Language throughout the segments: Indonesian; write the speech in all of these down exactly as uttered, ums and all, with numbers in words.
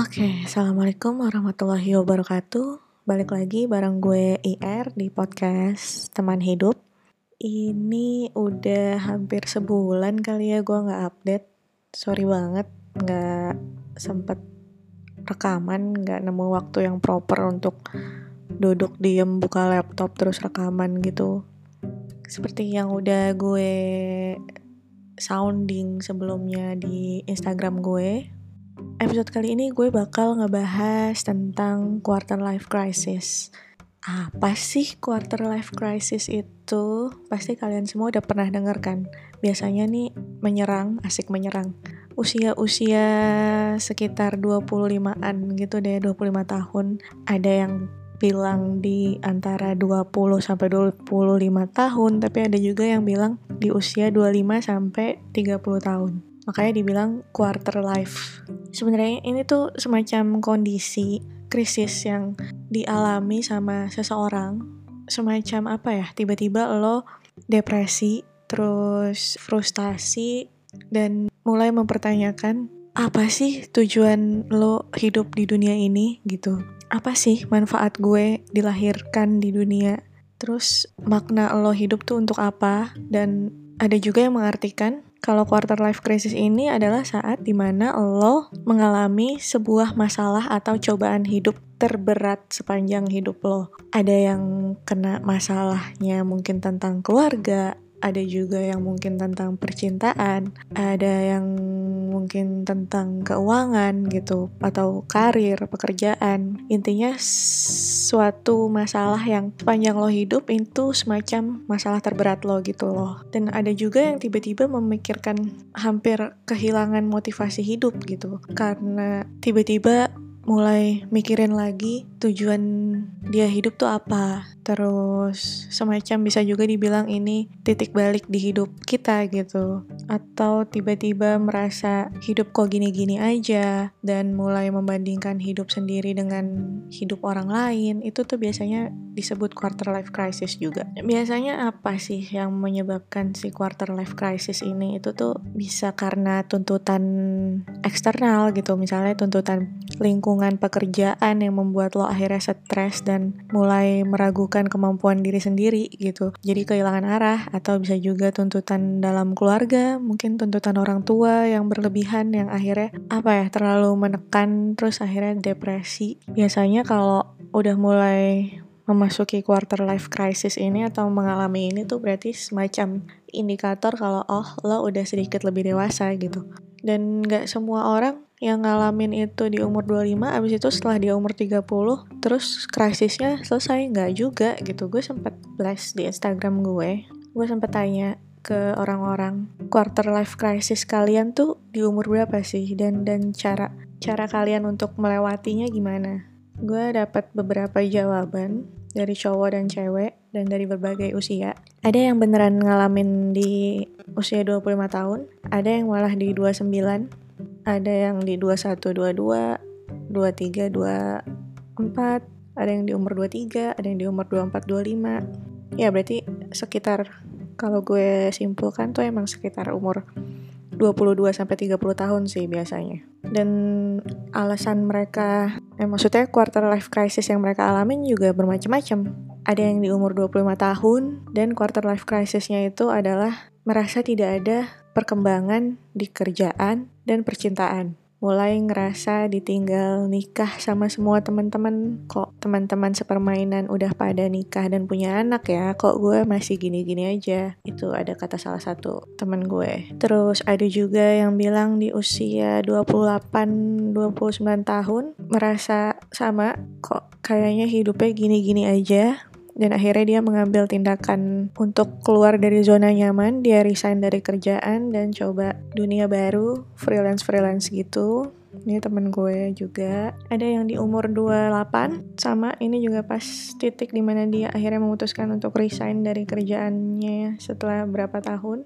Oke, Assalamualaikum warahmatullahi wabarakatuh. Balik lagi bareng gue I R di podcast Teman Hidup. Ini udah hampir sebulan kali ya gue gak update. Sorry banget gak sempet rekaman, gak nemu waktu yang proper untuk duduk diem buka laptop terus rekaman gitu. Seperti yang udah gue sounding sebelumnya di Instagram gue, episode kali ini gue bakal ngebahas tentang quarter life crisis. Apa sih quarter life crisis itu? Pasti kalian semua udah pernah denger kan? Biasanya nih menyerang, asik menyerang usia-usia sekitar dua puluh limaan gitu deh, dua puluh lima tahun. Ada yang bilang di antara dua puluh sampai dua puluh lima tahun, tapi ada juga yang bilang di usia dua puluh lima sampai tiga puluh tahun. Makanya dibilang quarter life. Sebenarnya ini tuh semacam kondisi krisis yang dialami sama seseorang. Semacam apa ya, tiba-tiba lo depresi, terus frustasi, dan mulai mempertanyakan apa sih tujuan lo hidup di dunia ini gitu. Apa sih manfaat gue dilahirkan di dunia? Terus makna lo hidup tuh untuk apa? Dan ada juga yang mengartikan kalau quarter life crisis ini adalah saat dimana lo mengalami sebuah masalah atau cobaan hidup terberat sepanjang hidup lo. Ada yang kena masalahnya mungkin tentang keluarga, ada juga yang mungkin tentang percintaan, ada yang mungkin tentang keuangan gitu, atau karir, pekerjaan. Intinya suatu masalah yang sepanjang lo hidup itu semacam masalah terberat lo gitu loh. Dan ada juga yang tiba-tiba memikirkan hampir kehilangan motivasi hidup gitu, karena tiba-tiba mulai mikirin lagi tujuan dia hidup tuh apa. Terus semacam bisa juga dibilang ini titik balik di hidup kita gitu. Atau tiba-tiba merasa hidup kok gini-gini aja, dan mulai membandingkan hidup sendiri dengan hidup orang lain. Itu tuh biasanya disebut quarter life crisis juga. Biasanya apa sih yang menyebabkan si quarter life crisis ini? Itu tuh bisa karena tuntutan eksternal gitu, misalnya tuntutan lingkungan pekerjaan yang membuat lo akhirnya stres dan mulai meragukan kemampuan diri sendiri gitu, jadi kehilangan arah. Atau bisa juga tuntutan dalam keluarga, mungkin tuntutan orang tua yang berlebihan yang akhirnya apa ya, terlalu menekan, terus akhirnya depresi. Biasanya kalau udah mulai memasuki quarter life crisis ini atau mengalami ini tuh berarti semacam indikator kalau oh lo udah sedikit lebih dewasa gitu. Dan gak semua orang yang ngalamin itu di umur dua puluh lima, abis itu setelah di umur tiga puluh terus krisisnya selesai, gak juga gitu. Gue sempet blast di Instagram gue, gue sempet tanya ke orang-orang, quarter life crisis kalian tuh di umur berapa sih, dan dan cara cara kalian untuk melewatinya gimana? Gue dapat beberapa jawaban dari cowok dan cewek dan dari berbagai usia. Ada yang beneran ngalamin di usia dua puluh lima tahun, ada yang malah di dua puluh sembilan, ada yang di dua puluh satu, dua puluh dua, dua puluh tiga, dua puluh empat, ada yang di umur dua puluh tiga, ada yang di umur dua puluh empat, dua puluh lima. Ya berarti sekitar, kalau gue simpulkan tuh emang sekitar umur dua puluh dua sampai tiga puluh tahun sih biasanya. Dan alasan mereka, eh maksudnya quarter life crisis yang mereka alamin juga bermacam-macam. Ada yang di umur dua puluh lima tahun, dan quarter life crisisnya itu adalah merasa tidak ada perkembangan di kerjaan dan percintaan. Mulai ngerasa ditinggal nikah sama semua teman-teman. Kok teman-teman sepermainan udah pada nikah dan punya anak ya, kok gue masih gini-gini aja. Itu ada kata salah satu teman gue. Terus ada juga yang bilang di usia dua puluh delapan, dua puluh sembilan tahun merasa sama, kok kayaknya hidupnya gini-gini aja. Dan akhirnya dia mengambil tindakan untuk keluar dari zona nyaman. Dia resign dari kerjaan dan coba dunia baru, freelance-freelance gitu. Ini temen gue juga. Ada yang di umur dua puluh delapan, sama ini juga pas titik dimana dia akhirnya memutuskan untuk resign dari kerjaannya setelah berapa tahun.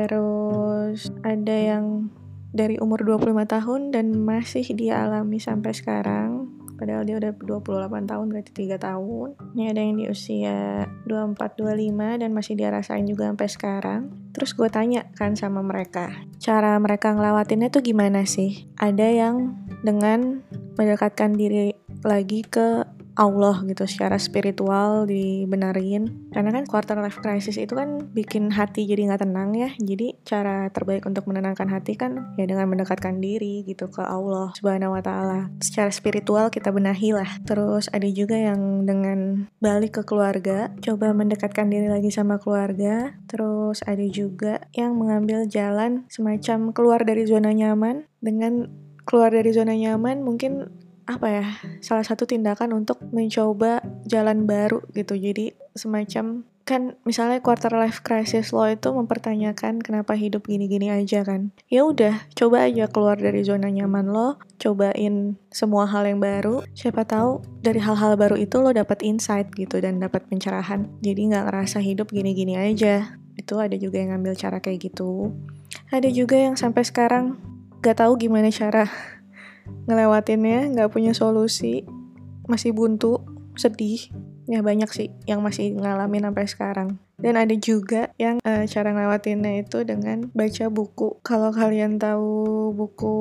Terus ada yang dari umur dua puluh lima tahun dan masih dia alami sampai sekarang. Padahal dia udah dua puluh delapan tahun, berarti tiga tahun. Ini ada yang di usia dua puluh empat, dua puluh lima dan masih dia rasain juga sampai sekarang. Terus gue tanya kan sama mereka, cara mereka ngelewatinnya tuh gimana sih? Ada yang dengan mendekatkan diri lagi ke Allah gitu, secara spiritual dibenerin. Karena kan quarter life crisis itu kan bikin hati jadi gak tenang ya. Jadi cara terbaik untuk menenangkan hati kan ya dengan mendekatkan diri gitu ke Allah subhanahu wa ta'ala. Secara spiritual kita benahi lah. Terus ada juga yang dengan balik ke keluarga, coba mendekatkan diri lagi sama keluarga. Terus ada juga yang mengambil jalan semacam keluar dari zona nyaman. Dengan keluar dari zona nyaman mungkin apa ya, salah satu tindakan untuk mencoba jalan baru gitu. Jadi semacam kan misalnya quarter life crisis lo itu mempertanyakan kenapa hidup gini-gini aja kan. Ya udah, coba aja keluar dari zona nyaman lo, cobain semua hal yang baru. Siapa tahu dari hal-hal baru itu lo dapat insight gitu dan dapat pencerahan. Jadi nggak ngerasa hidup gini-gini aja. Itu ada juga yang ngambil cara kayak gitu. Ada juga yang sampai sekarang nggak tahu gimana cara ngelewatinnya, gak punya solusi, masih buntu, sedih. Ya banyak sih yang masih ngalamin sampai sekarang. Dan ada juga yang uh, cara ngelewatinnya itu dengan baca buku. Kalau kalian tahu buku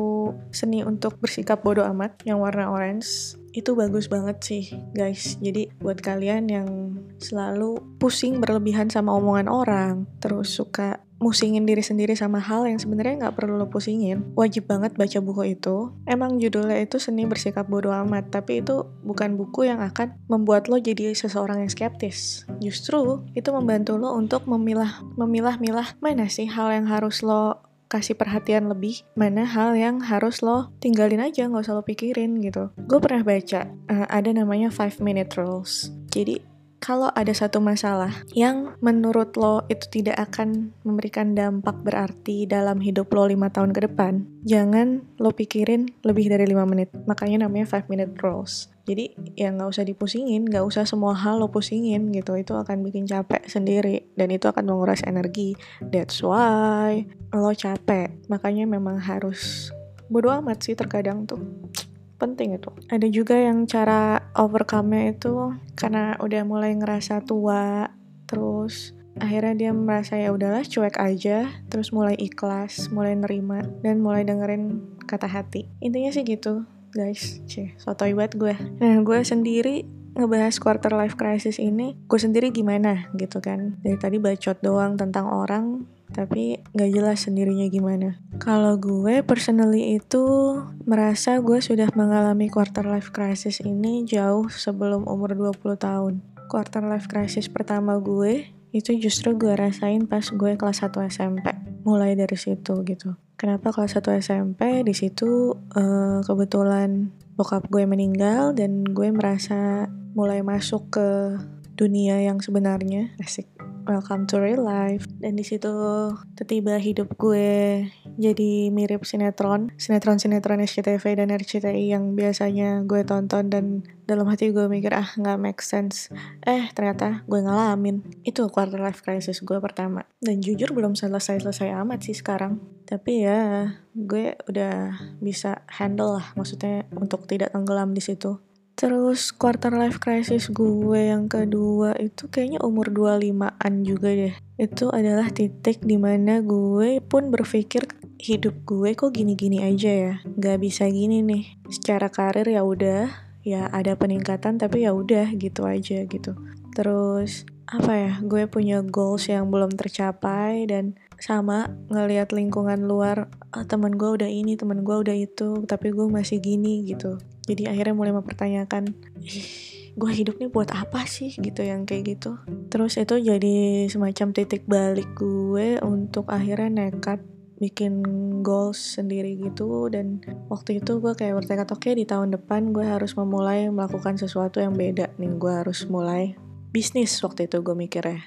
Seni Untuk Bersikap Bodo Amat yang warna orange, itu bagus banget sih guys. Jadi buat kalian yang selalu pusing berlebihan sama omongan orang, terus suka musingin diri sendiri sama hal yang sebenarnya nggak perlu lo pusingin, wajib banget baca buku itu. Emang judulnya itu Seni Bersikap Bodo Amat, tapi itu bukan buku yang akan membuat lo jadi seseorang yang skeptis. Justru itu membantu lo untuk memilah memilah-milah mana sih hal yang harus lo kasih perhatian lebih, mana hal yang harus lo tinggalin aja, nggak usah lo pikirin gitu. Gue pernah baca uh, ada namanya five minute rules. Jadi kalau ada satu masalah yang menurut lo itu tidak akan memberikan dampak berarti dalam hidup lo lima tahun ke depan, jangan lo pikirin lebih dari lima menit. Makanya namanya five minute rules. Jadi ya gak usah dipusingin, gak usah semua hal lo pusingin gitu. Itu akan bikin capek sendiri dan itu akan menguras energi. That's why lo capek. Makanya memang harus bodo amat sih terkadang tuh. Penting itu. Ada juga yang cara overcome-nya itu karena udah mulai ngerasa tua, terus akhirnya dia merasa ya udahlah cuek aja, terus mulai ikhlas, mulai nerima dan mulai dengerin kata hati. Intinya sih gitu, guys. Cih, sotoy banget gue. Nah, gue sendiri ngebahas quarter life crisis ini, gue sendiri gimana gitu kan. Dari tadi bacot doang tentang orang, tapi gak jelas sendirinya gimana. Kalau gue personally itu merasa gue sudah mengalami quarter life crisis ini jauh sebelum umur dua puluh tahun. Quarter life crisis pertama gue itu justru gue rasain pas gue kelas satu S M P. Mulai dari situ gitu. Kenapa kelas satu S M P? Di situ uh, kebetulan bokap gue meninggal dan gue merasa mulai masuk ke dunia yang sebenarnya. Asik. Welcome to real life. Dan di situ tiba-tiba hidup gue jadi mirip sinetron, sinetron-sinetron S C T V dan R C T I yang biasanya gue tonton dan dalam hati gue mikir ah nggak make sense. Eh ternyata gue ngalamin. Itu quarter life crisis gue pertama. Dan jujur belum selesai-selesai amat sih sekarang. Tapi ya gue udah bisa handle lah, maksudnya untuk tidak tenggelam di situ. Terus quarter life crisis gue yang kedua itu kayaknya umur dua puluh limaan juga deh. Itu adalah titik dimana gue pun berpikir hidup gue kok gini-gini aja ya. Gak bisa gini nih. Secara karir ya udah, ya ada peningkatan tapi ya udah gitu aja gitu. Terus apa ya, gue punya goals yang belum tercapai dan sama ngelihat lingkungan luar, oh, teman gue udah ini, teman gue udah itu, tapi gue masih gini gitu. Jadi akhirnya mulai mempertanyakan, ih, gue hidup nih buat apa sih gitu, yang kayak gitu. Terus itu jadi semacam titik balik gue untuk akhirnya nekat bikin goals sendiri gitu. Dan waktu itu gue kayak bertekad, oke okay, di tahun depan gue harus memulai melakukan sesuatu yang beda nih. Gue harus mulai bisnis waktu itu gue mikirnya.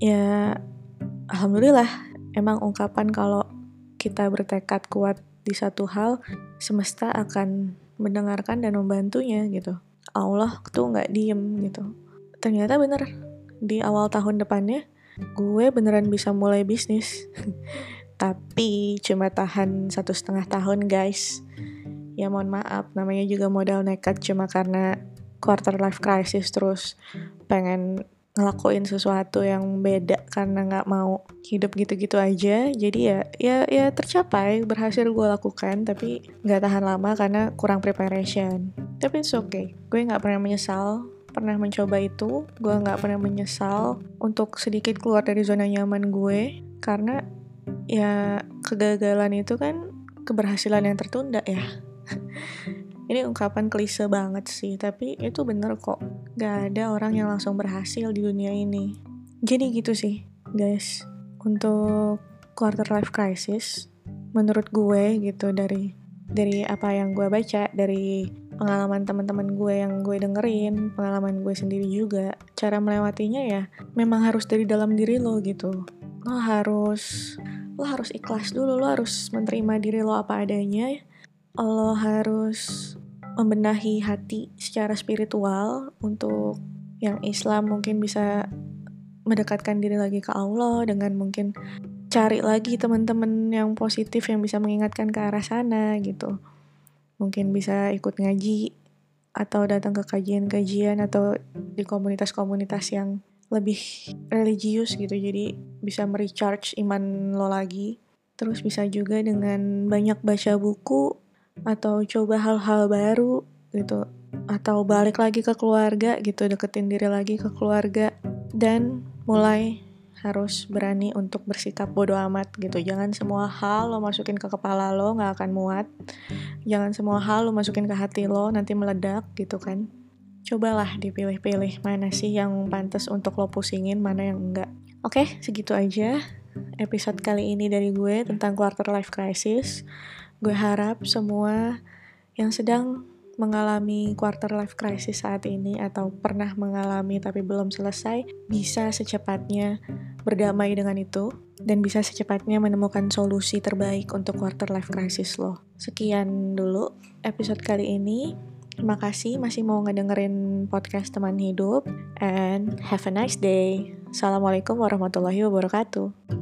Ya alhamdulillah. Emang ungkapan kalau kita bertekad kuat di satu hal, semesta akan mendengarkan dan membantunya gitu. Allah tuh gak diem gitu. Ternyata bener, di awal tahun depannya, gue beneran bisa mulai bisnis. Tapi cuma tahan satu setengah tahun guys. Ya mohon maaf, namanya juga modal nekat cuma karena quarter life crisis terus pengen ngelakuin sesuatu yang beda karena nggak mau hidup gitu-gitu aja. Jadi ya ya ya tercapai, berhasil gue lakukan, tapi nggak tahan lama karena kurang preparation. Tapi it's okay, gue nggak pernah menyesal pernah mencoba itu. Gue nggak pernah menyesal untuk sedikit keluar dari zona nyaman gue, karena ya kegagalan itu kan keberhasilan yang tertunda ya. Ini ungkapan klise banget sih, tapi itu bener kok. Gak ada orang yang langsung berhasil di dunia ini. Jadi gitu sih, guys. Untuk quarter life crisis, menurut gue gitu, dari dari apa yang gue baca, dari pengalaman teman-teman gue yang gue dengerin, pengalaman gue sendiri juga, cara melewatinya ya memang harus dari dalam diri lo gitu. Lo harus lo harus ikhlas dulu, lo harus menerima diri lo apa adanya. Lo harus membenahi hati secara spiritual. Untuk yang Islam mungkin bisa mendekatkan diri lagi ke Allah dengan mungkin cari lagi teman-teman yang positif yang bisa mengingatkan ke arah sana gitu. Mungkin bisa ikut ngaji atau datang ke kajian-kajian atau di komunitas-komunitas yang lebih religius gitu, jadi bisa merecharge iman lo lagi. Terus bisa juga dengan banyak baca buku atau coba hal-hal baru gitu, atau balik lagi ke keluarga gitu, deketin diri lagi ke keluarga, dan mulai harus berani untuk bersikap bodo amat gitu. Jangan semua hal lo masukin ke kepala lo, gak akan muat. Jangan semua hal lo masukin ke hati lo, nanti meledak gitu kan. Cobalah dipilih-pilih mana sih yang pantas untuk lo pusingin, mana yang enggak. Oke, segitu aja episode kali ini dari gue tentang quarter life crisis. Gue harap semua yang sedang mengalami quarter life crisis saat ini atau pernah mengalami tapi belum selesai bisa secepatnya berdamai dengan itu dan bisa secepatnya menemukan solusi terbaik untuk quarter life crisis lo. Sekian dulu episode kali ini. Terima kasih masih mau ngedengerin podcast Teman Hidup, and have a nice day. Assalamualaikum warahmatullahi wabarakatuh.